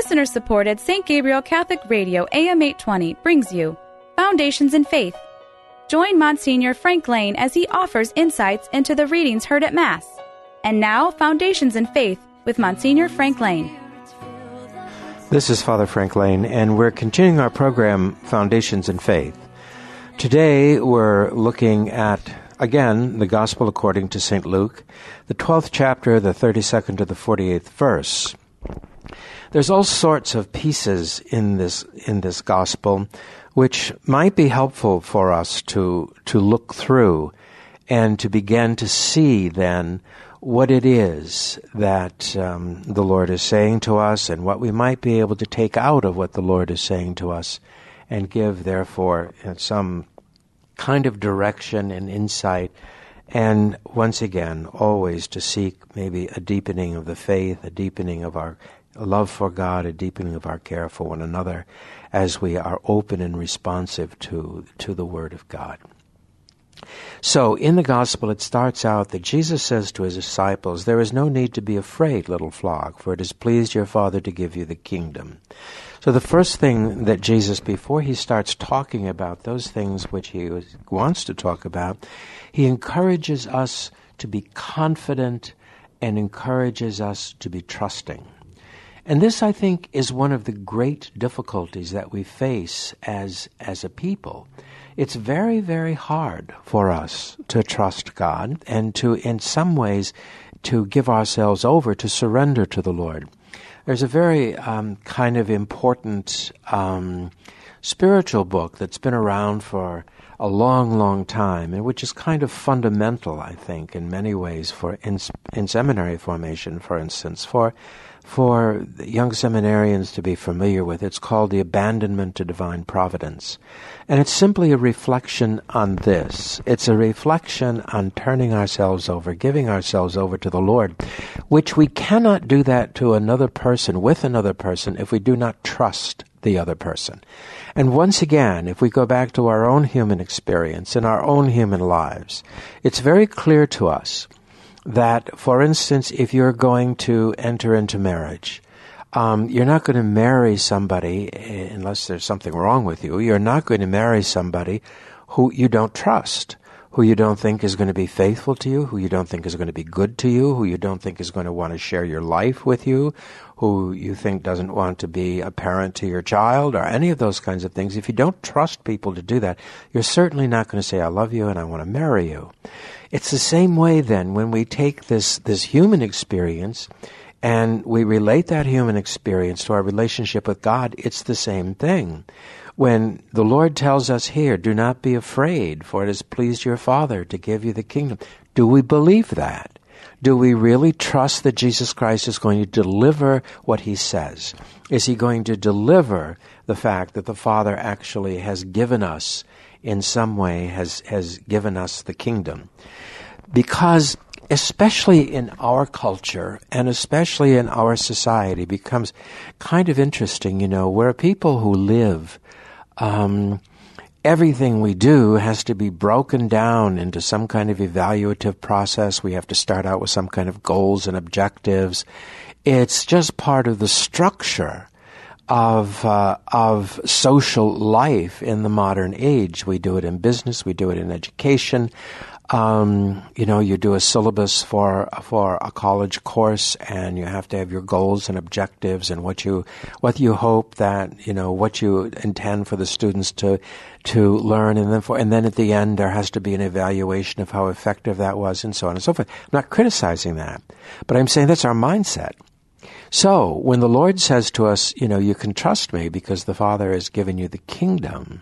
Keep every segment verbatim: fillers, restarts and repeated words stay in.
Listener-supported Saint Gabriel Catholic Radio A M eight twenty brings you Foundations in Faith. Join Monsignor Frank Lane as he offers insights into the readings heard at Mass. And now, Foundations in Faith with Monsignor Frank Lane. This is Father Frank Lane, and we're continuing our program, Foundations in Faith. Today, we're looking at, again, the Gospel according to Saint Luke, the twelfth chapter, the thirty-second to the forty-eighth verse. There's all sorts of pieces in this in this Gospel which might be helpful for us to to look through and to begin to see then what it is that um, the Lord is saying to us and what we might be able to take out of what the Lord is saying to us and give, therefore, some kind of direction and insight. And once again, always to seek maybe a deepening of the faith, a deepening of our love for God, a deepening of our care for one another as we are open and responsive to, to the Word of God. So in the Gospel, it starts out that Jesus says to his disciples, "There is no need to be afraid, little flock, for it has pleased your Father to give you the kingdom." So the first thing that Jesus, before he starts talking about those things which he wants to talk about, he encourages us to be confident and encourages us to be trusting. And this, I think, is one of the great difficulties that we face as as a people. It's very, very hard for us to trust God and to, in some ways, to give ourselves over, to surrender to the Lord. There's a very um, kind of important um, spiritual book that's been around for a long, long time, and which is kind of fundamental, I think, in many ways for in, in seminary formation, for instance, for for young seminarians to be familiar with. It's called The Abandonment to Divine Providence. And it's simply a reflection on this. It's a reflection on turning ourselves over, giving ourselves over to the Lord, which we cannot do that to another person, with another person, if we do not trust the other person. And once again, if we go back to our own human experience, in our own human lives, it's very clear to us that, for instance, if you're going to enter into marriage, um, you're not going to marry somebody, unless there's something wrong with you, you're not going to marry somebody who you don't trust, who you don't think is going to be faithful to you, who you don't think is going to be good to you, who you don't think is going to want to share your life with you, who you think doesn't want to be a parent to your child, or any of those kinds of things. If you don't trust people to do that, you're certainly not going to say, "I love you and I want to marry you." It's the same way then when we take this, this human experience and we relate that human experience to our relationship with God. It's the same thing. When the Lord tells us here, "Do not be afraid, for it has pleased your Father to give you the kingdom." Do we believe that? Do we really trust that Jesus Christ is going to deliver what he says? Is he going to deliver the fact that the Father actually has given us, in some way, has, has given us the kingdom? Because especially in our culture and especially in our society, it becomes kind of interesting, you know, where people who live, um, everything we do has to be broken down into some kind of evaluative process. We have to start out with some kind of goals and objectives. It's just part of the structure of uh, of social life in the modern age. We do it in business. We do it in education. Um, you know, you do a syllabus for for a college course, and you have to have your goals and objectives and what you what you hope that you know what you intend for the students to to learn, and then for and then at the end there has to be an evaluation of how effective that was, and so on and so forth. I'm not criticizing that, but I'm saying that's our mindset. So when the Lord says to us, you know, "You can trust me because the Father has given you the kingdom,"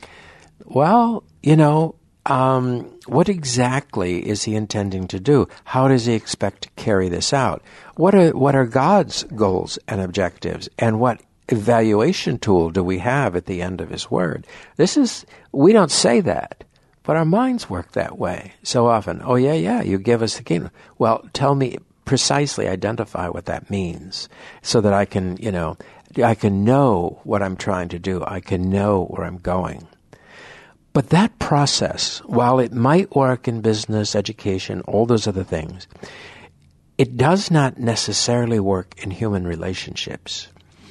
well, you know. Um, what exactly is he intending to do? How does he expect to carry this out? What are what are God's goals and objectives? And what evaluation tool do we have at the end of his word? This is, we don't say that, but our minds work that way so often. Oh, yeah, yeah, you give us the kingdom. Well, tell me precisely, identify what that means so that I can, you know, I can know what I'm trying to do. I can know where I'm going. But that process, while it might work in business, education, all those other things, it does not necessarily work in human relationships.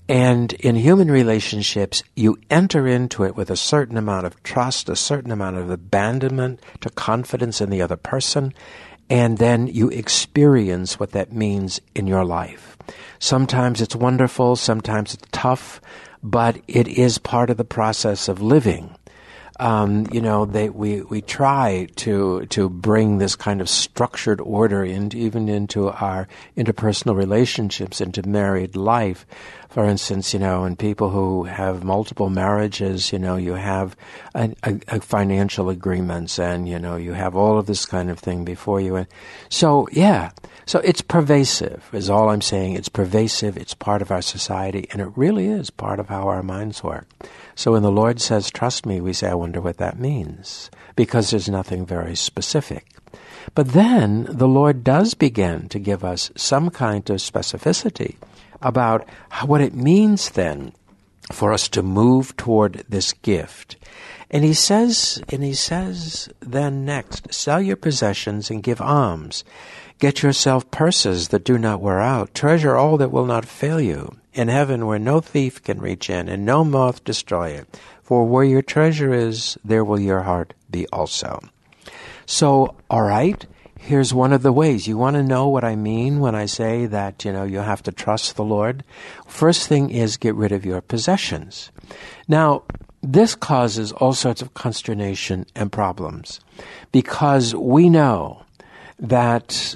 And in human relationships, you enter into it with a certain amount of trust, a certain amount of abandonment to confidence in the other person, and then you experience what that means in your life. Sometimes it's wonderful, sometimes it's tough, but it is part of the process of living. Um, you know, they, we, we try to, to bring this kind of structured order in, even into our interpersonal relationships, into married life. For instance, you know, in people who have multiple marriages, you know, you have a, a, a financial agreements and, you know, you have all of this kind of thing before you. And so, yeah, so it's pervasive is all I'm saying. It's pervasive. It's part of our society, and it really is part of how our minds work. So when the Lord says, trust me, we say, I wonder what that means, because there's nothing very specific. But then the Lord does begin to give us some kind of specificity about what it means then for us to move toward this gift. And he says, and he says then next, sell your possessions and give alms. Get yourself purses that do not wear out. Treasure all that will not fail you in heaven, where no thief can reach in and no moth destroy it. For where your treasure is, there will your heart be also. So, all right, here's one of the ways. You want to know what I mean when I say that, you know, you have to trust the Lord? First thing is get rid of your possessions. Now, this causes all sorts of consternation and problems, because we know that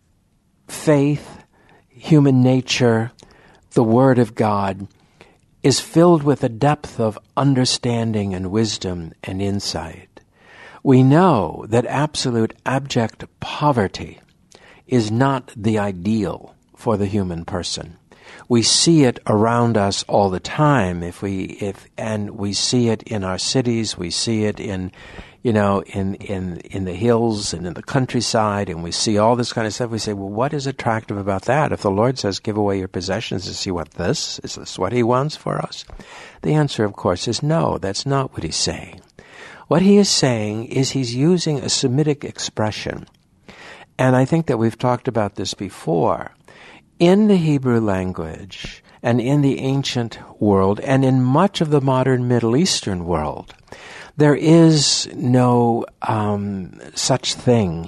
faith, human nature, the Word of God is filled with a depth of understanding and wisdom and insight. We know that absolute abject poverty is not the ideal for the human person. We see it around us all the time. If we, if, and we see it in our cities. We see it in, you know, in, in, in the hills and in the countryside, and we see all this kind of stuff. We say, well, what is attractive about that? If the Lord says, give away your possessions, is he what this? Is this what he wants for us? The answer, of course, is no. That's not what he's saying. What he is saying is he's using a Semitic expression. And I think that we've talked about this before. In the Hebrew language, and in the ancient world, and in much of the modern Middle Eastern world, there is no um, such thing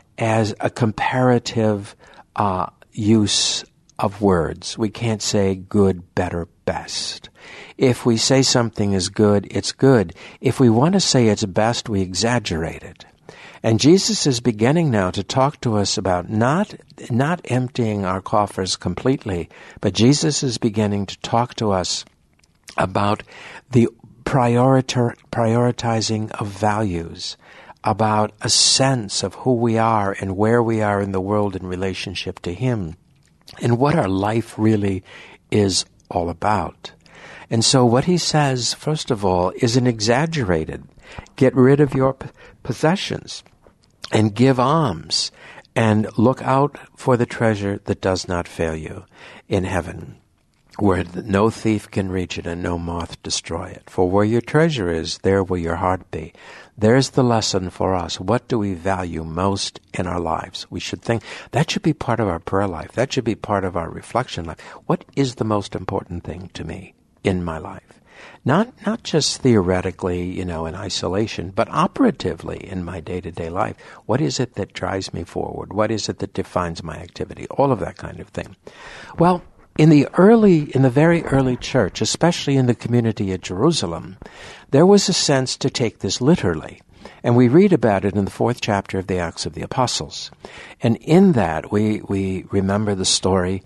as a comparative uh, use of words. We can't say good, better, best. If we say something is good, it's good. If we want to say it's best, we exaggerate it. And Jesus is beginning now to talk to us about not not emptying our coffers completely, but Jesus is beginning to talk to us about the priorita- prioritizing of values, about a sense of who we are and where we are in the world in relationship to Him, and what our life really is all about. And so what he says, first of all, is an exaggerated, get rid of your p- possessions and give alms and look out for the treasure that does not fail you in heaven, where no thief can reach it and no moth destroy it. For where your treasure is, there will your heart be. There's the lesson for us. What do we value most in our lives? We should think, that should be part of our prayer life. That should be part of our reflection life. What is the most important thing to me in my life? Not not just theoretically, you know, in isolation, but operatively in my day-to-day life. What is it that drives me forward? What is it that defines my activity? All of that kind of thing. Well, in the early, in the very early church, especially in the community at Jerusalem, there was a sense to take this literally. And we read about it in the fourth chapter of the Acts of the Apostles. And in that, we, we remember the story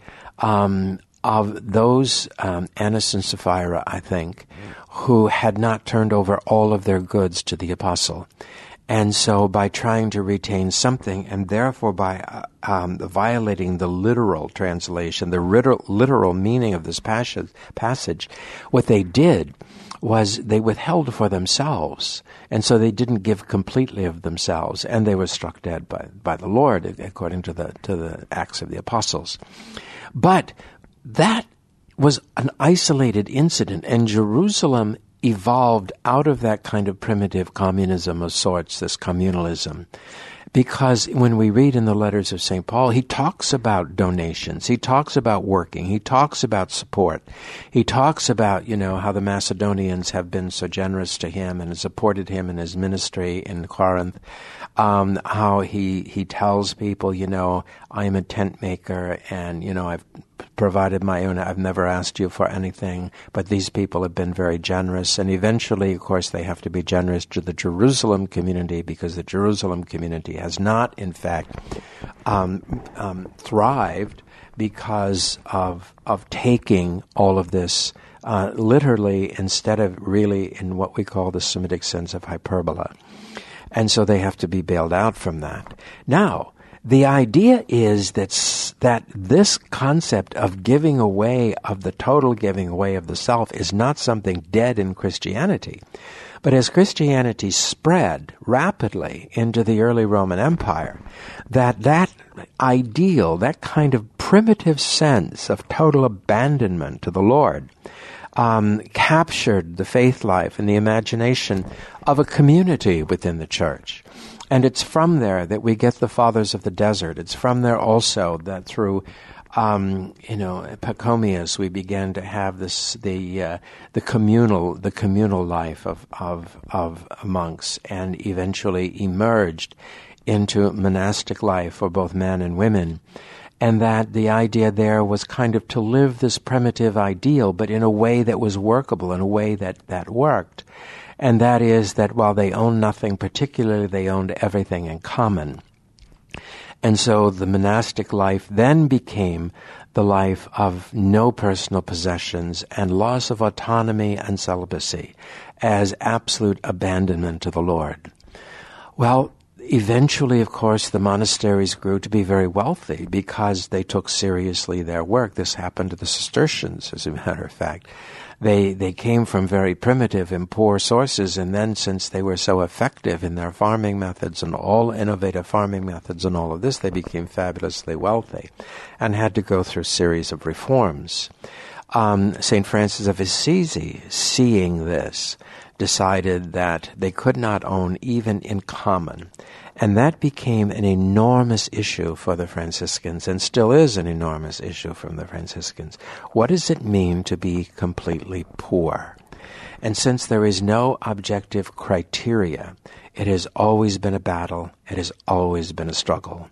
um, of those, um, Annas and Sapphira, I think, who had not turned over all of their goods to the apostle. And so by trying to retain something, and therefore by uh, um, violating the literal translation, the literal, literal meaning of this passage, passage, what they did was they withheld for themselves. And so they didn't give completely of themselves, and they were struck dead by, by the Lord, according to the, to the Acts of the Apostles. But that was an isolated incident, and Jerusalem evolved out of that kind of primitive communism of sorts, this communalism. Because when we read in the letters of Saint Paul, he talks about donations. He talks about working. He talks about support. He talks about, you know, how the Macedonians have been so generous to him and supported him in his ministry in Corinth. Um, how he, he tells people, you know, I am a tent maker and, you know, I've provided my own, I've never asked you for anything, but these people have been very generous. And eventually, of course, they have to be generous to the Jerusalem community, because the Jerusalem community has not, in fact, um, um, thrived because of of taking all of this uh, literally instead of really in what we call the Semitic sense of hyperbola. And so they have to be bailed out from that. Now, the idea is that s- that this concept of giving away, of the total giving away of the self, is not something dead in Christianity. But as Christianity spread rapidly into the early Roman Empire, that that ideal, that kind of primitive sense of total abandonment to the Lord, Um, captured the faith life and the imagination of a community within the church. And it's from there that we get the fathers of the desert. It's from there also that through, um, you know, Pachomius, we began to have this the uh, the communal the communal life of of of monks, and eventually emerged into monastic life for both men and women. And that the idea there was kind of to live this primitive ideal, but in a way that was workable, in a way that, that worked. And that is that while they owned nothing particularly, they owned everything in common. And so the monastic life then became the life of no personal possessions and loss of autonomy and celibacy as absolute abandonment to the Lord. Well, eventually, of course, the monasteries grew to be very wealthy because they took seriously their work. This happened to the Cistercians, as a matter of fact. They they came from very primitive and poor sources, and then since they were so effective in their farming methods and all innovative farming methods and all of this, they became fabulously wealthy and had to go through a series of reforms. Um, Saint Francis of Assisi, seeing this, decided that they could not own even in common. And that became an enormous issue for the Franciscans, and still is an enormous issue from the Franciscans. What does it mean to be completely poor? And since there is no objective criteria, it has always been a battle, it has always been a struggle.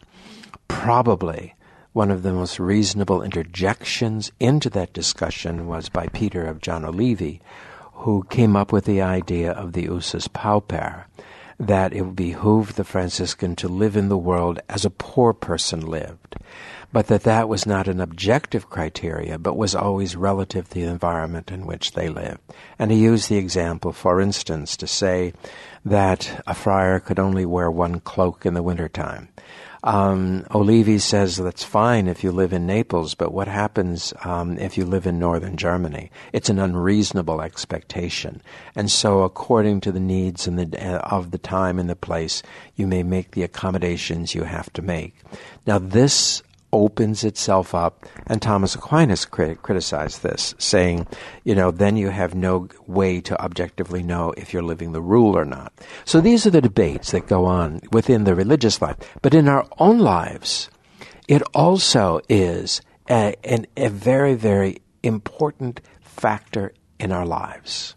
Probably one of the most reasonable interjections into that discussion was by Peter of John Olivi, who came up with the idea of the usus pauper, that it would behoove the Franciscan to live in the world as a poor person lived, but that that was not an objective criteria, but was always relative to the environment in which they lived. And he used the example, for instance, to say that a friar could only wear one cloak in the wintertime. Um, Olivi says that's fine if you live in Naples, but what happens um, if you live in northern Germany? It's an unreasonable expectation. And so according to the needs and the, uh, of the time and the place, you may make the accommodations you have to make. Now this opens itself up, and Thomas Aquinas crit- criticized this, saying, you know, then you have no way to objectively know if you're living the rule or not. So these are the debates that go on within the religious life. But in our own lives, it also is a, an, a very, very important factor in our lives.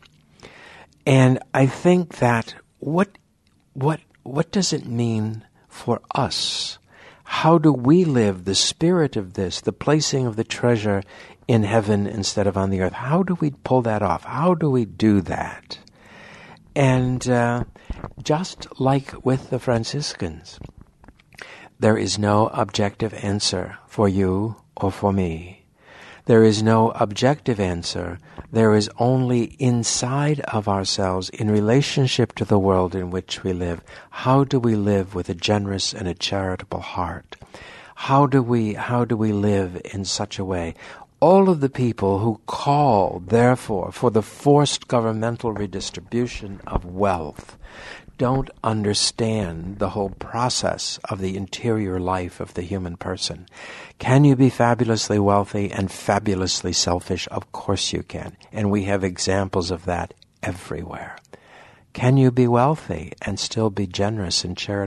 And I think that what what what does it mean for us? How do we live the spirit of this, the placing of the treasure in heaven instead of on the earth? How do we pull that off? How do we do that? And uh, just like with the Franciscans, there is no objective answer for you or for me. There is no objective answer. There is only inside of ourselves, in relationship to the world in which we live. How do we live with a generous and a charitable heart? How do we, how do we live in such a way? All of the people who call, therefore, for the forced governmental redistribution of wealth don't understand the whole process of the interior life of the human person. Can you be fabulously wealthy and fabulously selfish? Of course you can. And we have examples of that everywhere. Can you be wealthy and still be generous and charitable?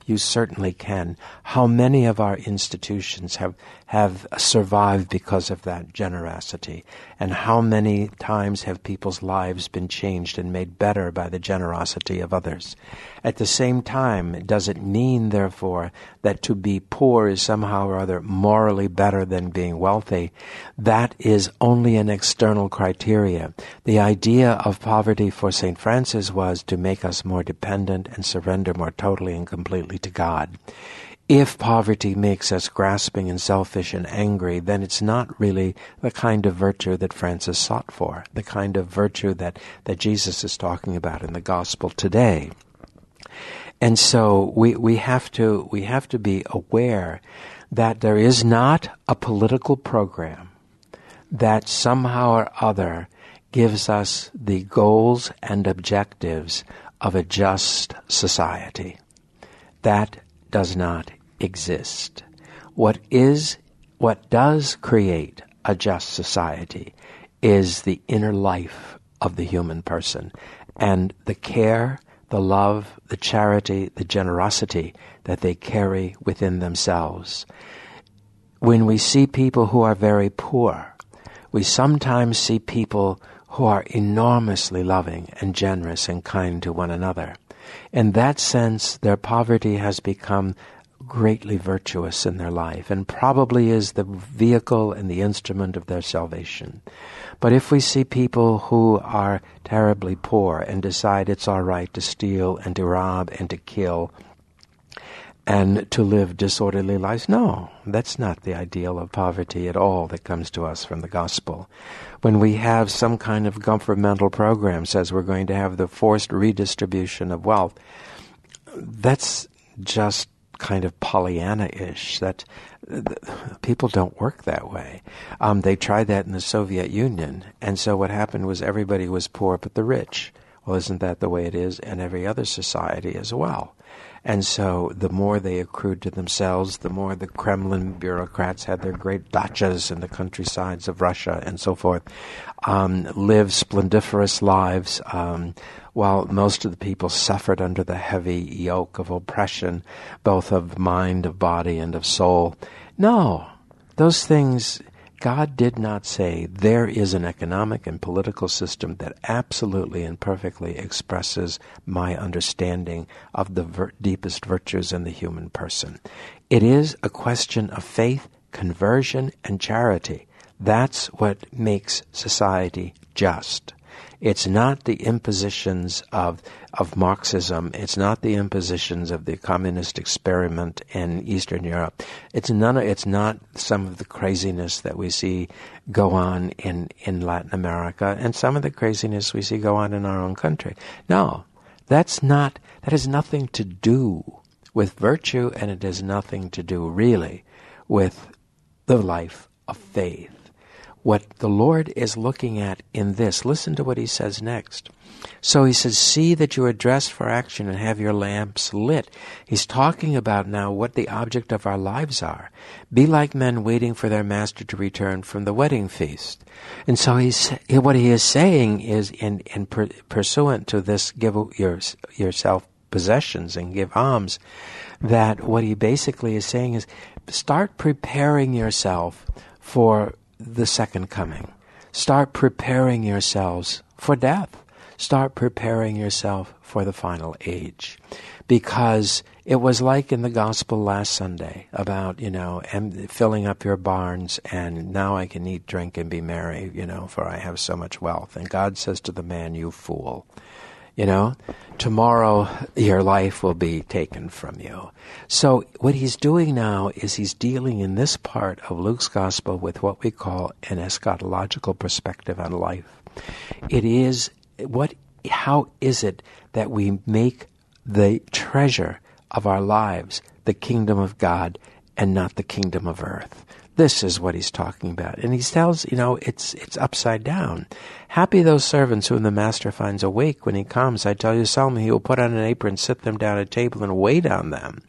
You certainly can. How many of our institutions have, have survived because of that generosity? And how many times have people's lives been changed and made better by the generosity of others? At the same time, does it mean, therefore, that to be poor is somehow or other morally better than being wealthy? That is only an external criteria. The idea of poverty for Saint Francis was to make us more dependent and surrender more totally and completely to God. If poverty makes us grasping and selfish and angry, then it's not really the kind of virtue that Francis sought for, the kind of virtue that, that Jesus is talking about in the gospel today. And so we, we have to we have to be aware that there is not a political program that somehow or other gives us the goals and objectives of a just society. That does not exist. What is, what does create a just society is the inner life of the human person and the care, the love, the charity, the generosity that they carry within themselves. When we see people who are very poor, we sometimes see people who are enormously loving and generous and kind to one another. In that sense, their poverty has become greatly virtuous in their life and probably is the vehicle and the instrument of their salvation. But if we see people who are terribly poor and decide it's all right to steal and to rob and to kill and to live disorderly lives, no, that's not the ideal of poverty at all that comes to us from the gospel. When we have some kind of governmental program says we're going to have the forced redistribution of wealth, that's just kind of Pollyanna-ish, that uh, people don't work that way. Um, they tried that in the Soviet Union, and so what happened was everybody was poor but the rich. Well, isn't that the way it is in every other society as well? And so the more they accrued to themselves, the more the Kremlin bureaucrats had their great dachas in the countrysides of Russia and so forth, um, lived splendiferous lives, um, while most of the people suffered under the heavy yoke of oppression, both of mind, of body, and of soul. No, those things, God did not say there is an economic and political system that absolutely and perfectly expresses my understanding of the vir- deepest virtues in the human person. It is a question of faith, conversion, and charity. That's what makes society just. It's not the impositions of of Marxism. It's not the impositions of the communist experiment in Eastern Europe. It's none. Of, it's not some of the craziness that we see go on in, in Latin America and some of the craziness we see go on in our own country. No, that's not. That has nothing to do with virtue, and it has nothing to do really with the life of faith. What the Lord is looking at in this, listen to what he says next. So he says, see that you are dressed for action and have your lamps lit. He's talking about now what the object of our lives are. Be like men waiting for their master to return from the wedding feast. And so he's, what he is saying is, in, in per, pursuant to this, give your, yourself possessions and give alms, that what he basically is saying is, start preparing yourself for the second coming. Start preparing yourselves for death. Start preparing yourself for the final age. Because it was like in the gospel last Sunday about, you know, em- filling up your barns and now I can eat, drink, and be merry, you know, for I have so much wealth. And God says to the man, you fool. You know, tomorrow your life will be taken from you. So what he's doing now is he's dealing in this part of Luke's gospel with what we call an eschatological perspective on life. It is, what, how is it that we make the treasure of our lives the kingdom of God and not the kingdom of earth? This is what he's talking about. And he tells, you know, it's it's upside down. Happy those servants whom the master finds awake when he comes. I tell you solemnly, he will put on an apron, sit them down at a table, and wait on them.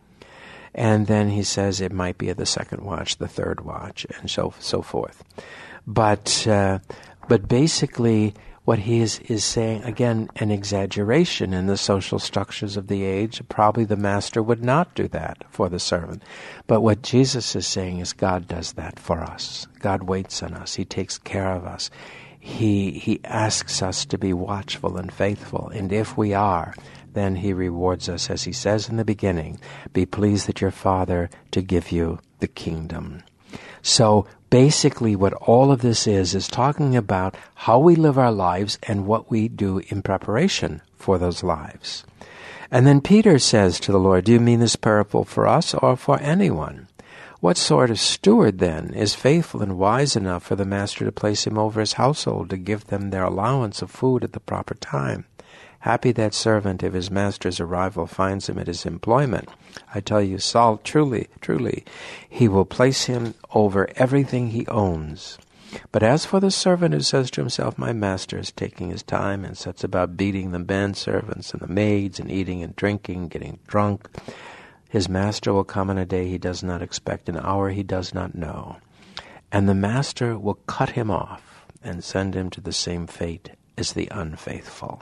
And then he says it might be at the second watch, the third watch, and so so forth. But uh, but basically, what he is, is saying, again, an exaggeration in the social structures of the age. Probably the master would not do that for the servant. But what Jesus is saying is God does that for us. God waits on us. He takes care of us. He, he asks us to be watchful and faithful. And if we are, then he rewards us, as he says in the beginning, be pleased at your Father to give you the kingdom. So basically what all of this is, is talking about how we live our lives and what we do in preparation for those lives. And then Peter says to the Lord, do you mean this parable for us or for anyone? What sort of steward, then, is faithful and wise enough for the master to place him over his household to give them their allowance of food at the proper time? Happy that servant if his master's arrival finds him at his employment. I tell you, Saul, truly, truly, he will place him over everything he owns. But as for the servant who says to himself, my master is taking his time, and sets about beating the manservants and the maids, and eating and drinking, getting drunk, his master will come in a day he does not expect, an hour he does not know. And the master will cut him off and send him to the same fate as the unfaithful.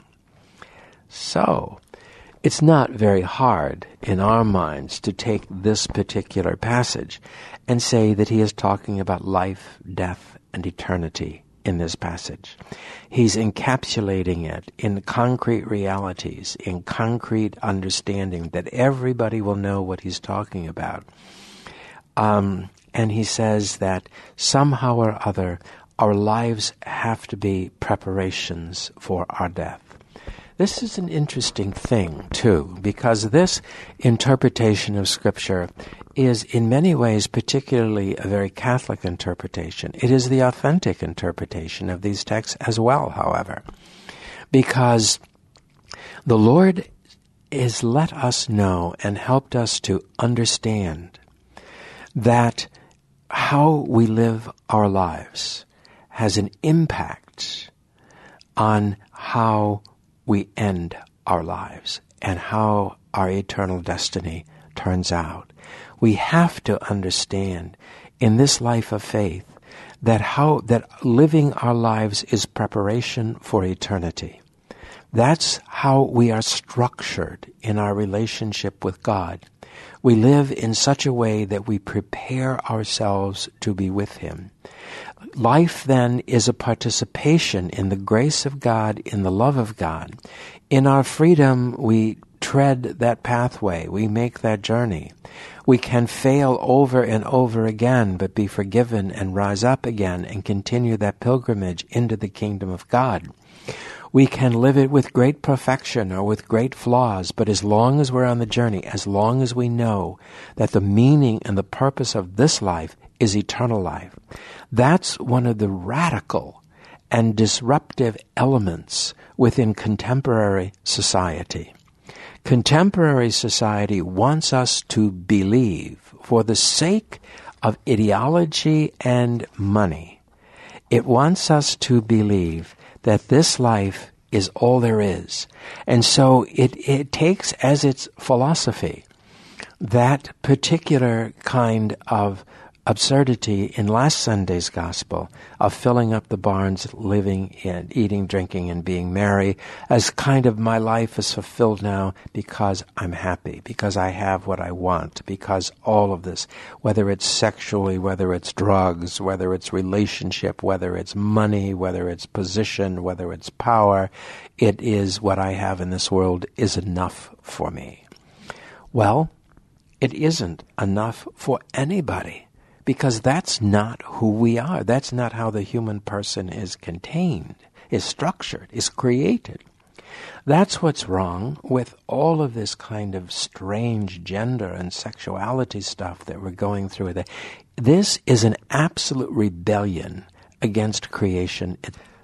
So, it's not very hard in our minds to take this particular passage and say that he is talking about life, death, and eternity in this passage. He's encapsulating it in concrete realities, in concrete understanding that everybody will know what he's talking about. Um, and he says that somehow or other our lives have to be preparations for our death. This is an interesting thing, too, because this interpretation of Scripture is in many ways particularly a very Catholic interpretation. It is the authentic interpretation of these texts as well, however, because the Lord has let us know and helped us to understand that how we live our lives has an impact on how we end our lives and how our eternal destiny turns out. We have to understand in this life of faith that how that living our lives is preparation for eternity. That's how we are structured in our relationship with God. We live in such a way that we prepare ourselves to be with Him. Life, then, is a participation in the grace of God, in the love of God. In our freedom, we tread that pathway. We make that journey. We can fail over and over again, but be forgiven and rise up again and continue that pilgrimage into the kingdom of God. We can live it with great perfection or with great flaws, but as long as we're on the journey, as long as we know that the meaning and the purpose of this life is eternal life, that's one of the radical and disruptive elements within contemporary society. Contemporary society wants us to believe, for the sake of ideology and money, it wants us to believe that this life is all there is. And so it, it takes as its philosophy that particular kind of absurdity in last Sunday's gospel of filling up the barns, living and eating, drinking, and being merry, as kind of my life is fulfilled now because I'm happy, because I have what I want, because all of this, whether it's sexually, whether it's drugs, whether it's relationship, whether it's money, whether it's position, whether it's power, it is what I have in this world is enough for me. Well, it isn't enough for anybody. Because that's not who we are. That's not how the human person is contained, is structured, is created. That's what's wrong with all of this kind of strange gender and sexuality stuff that we're going through. This is an absolute rebellion against creation.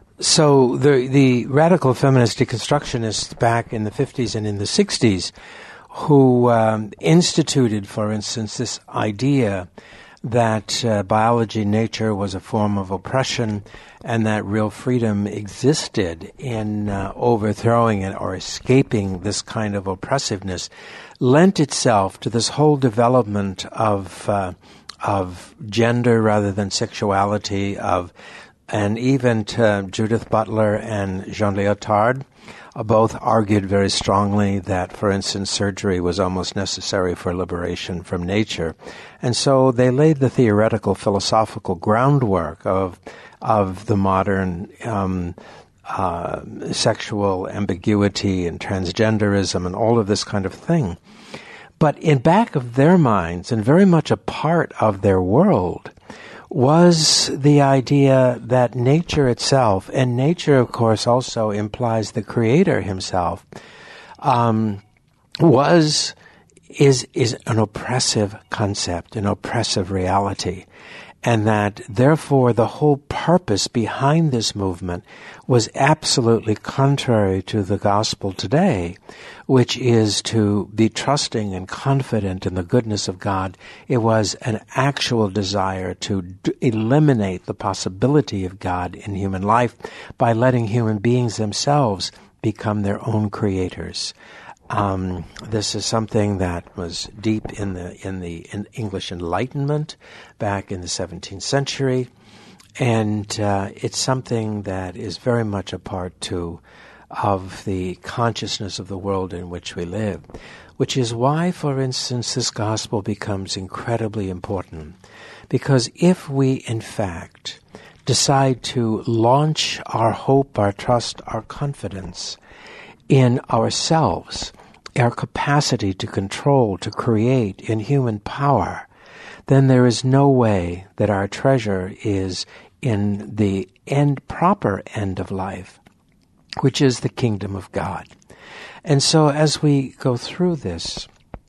So the the radical feminist deconstructionists back in the fifties and in the sixties who um, instituted, for instance, this idea that uh, biology, nature was a form of oppression, and that real freedom existed in uh, overthrowing it or escaping this kind of oppressiveness, lent itself to this whole development of uh, of gender rather than sexuality, of and even to Judith Butler and Jean Lyotard, uh, both argued very strongly that, for instance, surgery was almost necessary for liberation from nature. And so they laid the theoretical, philosophical groundwork of of the modern um, uh, sexual ambiguity and transgenderism and all of this kind of thing. But in back of their minds, and very much a part of their world, was the idea that nature itself, and nature, of course, also implies the Creator himself, um, was is is an oppressive concept, an oppressive reality. And that, therefore, the whole purpose behind this movement was absolutely contrary to the gospel today, which is to be trusting and confident in the goodness of God. It was an actual desire to d- eliminate the possibility of God in human life by letting human beings themselves become their own creators. Um, this is something that was deep in the in the in English Enlightenment back in the seventeenth century, and uh, it's something that is very much a part too of the consciousness of the world in which we live, which is why, for instance, this gospel becomes incredibly important, because if we, in fact, decide to launch our hope, our trust, our confidence in ourselves, our capacity to control, to create in human power, then there is no way that our treasure is in the end, proper end of life, which is the kingdom of God. And so as we go through this,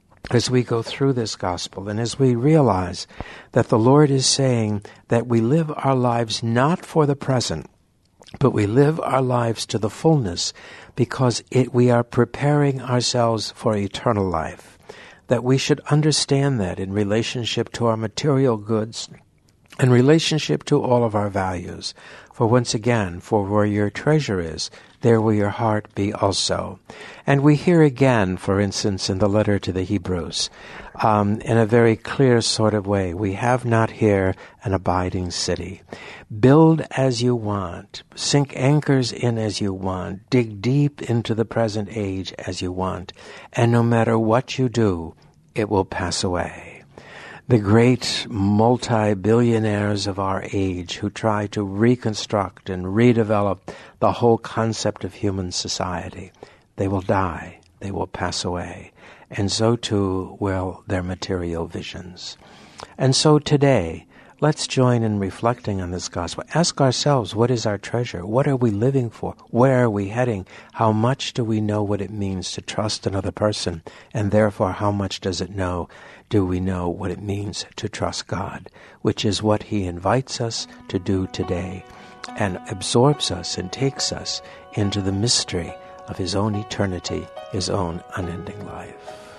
as we go through this gospel, and as we realize that the Lord is saying that we live our lives not for the present, but we live our lives to the fullness because it, we are preparing ourselves for eternal life, that we should understand that in relationship to our material goods, in relationship to all of our values. For once again, for where your treasure is, there will your heart be also. And we hear again, for instance, in the letter to the Hebrews, um, in a very clear sort of way, we have not here an abiding city. Build as you want, sink anchors in as you want, dig deep into the present age as you want, and no matter what you do, it will pass away. The great multi-billionaires of our age who try to reconstruct and redevelop the whole concept of human society, they will die, they will pass away, and so too will their material visions. And so today, let's join in reflecting on this gospel. Ask ourselves, what is our treasure? What are we living for? Where are we heading? How much do we know what it means to trust another person? And therefore, how much does it know, do we know what it means to trust God, which is what He invites us to do today and absorbs us and takes us into the mystery of His own eternity, His own unending life.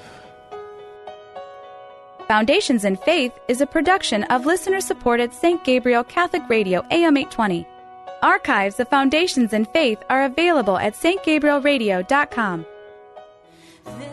Foundations in Faith is a production of listener-supported Saint Gabriel Catholic Radio A M eight twenty. Archives of Foundations in Faith are available at s t gabriel radio dot com.